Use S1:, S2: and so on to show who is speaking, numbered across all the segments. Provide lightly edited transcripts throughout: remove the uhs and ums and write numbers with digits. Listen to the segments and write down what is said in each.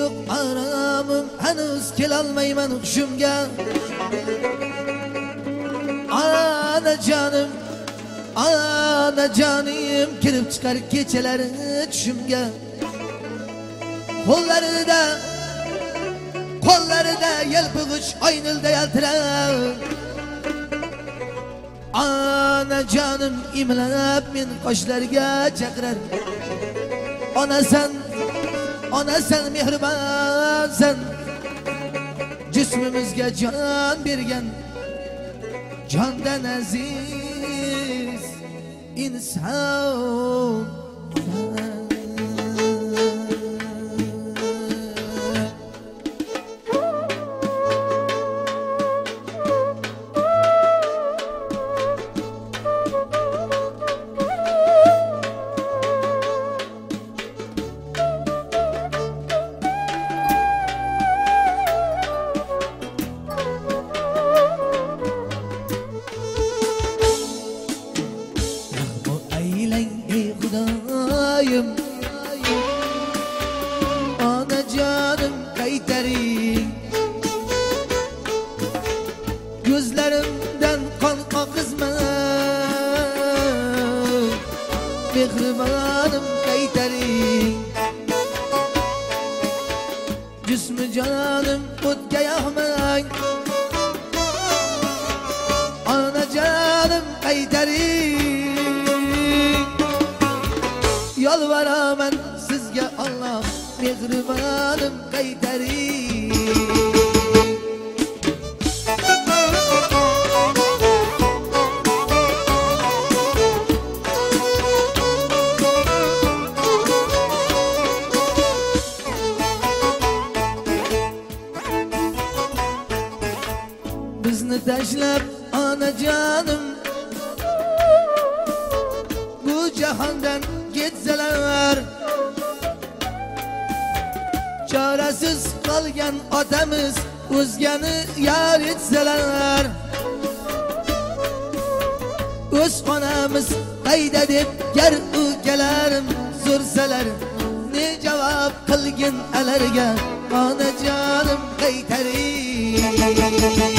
S1: yo'q aramim, hanuz kelolmayman hushimga. Ana canım kirib chiqar kechalari tushimga. Qo'llarida yelpig'ich oynilda yaltirar. Ana canım imlanib men qoshlarga chaqirar. Onasan mehribonsan, jismimizga jon bergan, jondan aziz inson. Ana canım kaytaring, gözlerimden kan akızma. Mehribanım kaytaring, cismi canım o'tga yoqmang. Ana canım kaytaring, yalvaraman sizga Allah, mehribanım kaytaring. Bizni tashlab ana canım bu jahondan ketsalar, çaresiz qolgan otamiz o'zgani yar etsalar, o'z onamiz qayda deb gar ukalarim so'rsalar, ne javob qilgin alarga ona jonim qaytaring.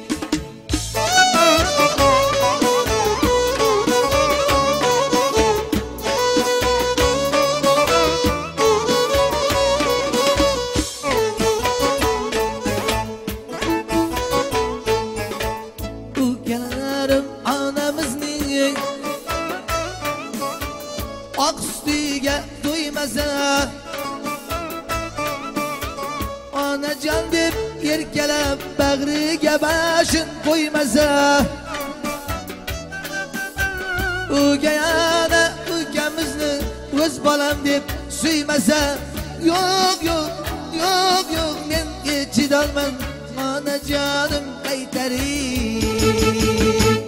S1: Oqsustiga to'ymasa, onajon deb erkalab bag'riga bashin qo'ymasa, o'gay ana ukamizni o'z bolam deb suymasa, yo'q men chidolman, onajonim qaytaring.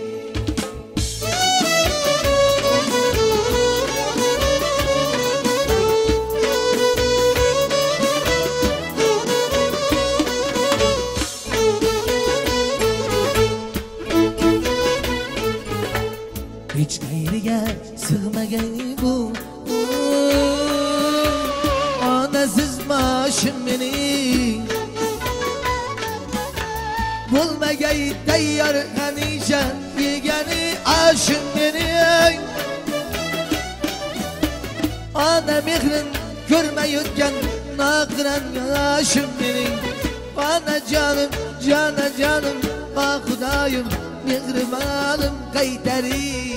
S1: Hech qayerga sig'magan bu onasiz boshim mening, bo'lmagay tayyor hamisha yegani oshim mening. Ona mehrin ko'rmayotgan noqiron yoshim mening. Ona jonim ah xudoyim, mehribonim qaytaring.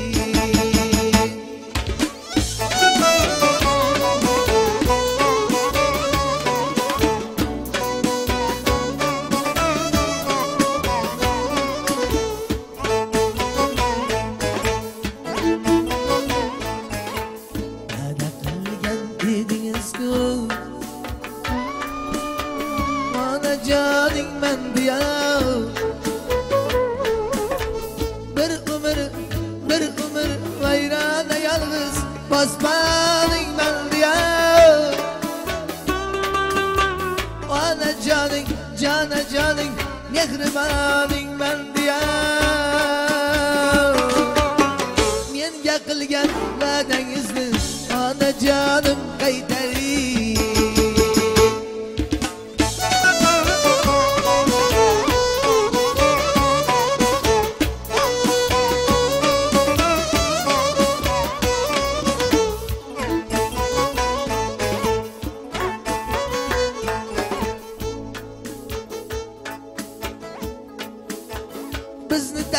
S1: Va'da qilgan edingiz-ku, onajoning men diya, bir umr vayrona yolg'iz bosmaning men diya. Onajoning jonajoning mehriboning men diya. Menga qilgan va'dangizni onajonim qaytaring.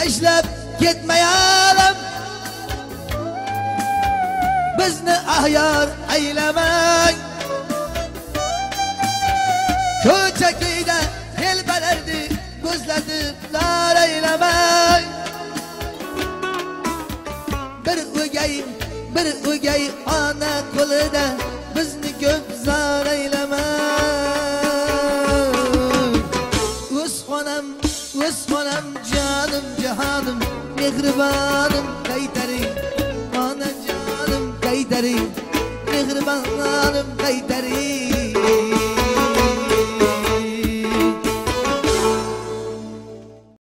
S1: tashlab ketmayalım. Bizni ahyor aylamang. Ko'cha-ko'yda telbalarni ko'zlatib lar aylamang. Bir o'gay ona qo'lida bizni ko'p zor aylamang. O'z xonam jonim jihonim mehribonim qaytaring. Ona jonim qaytaring, mehribonim qaytaring.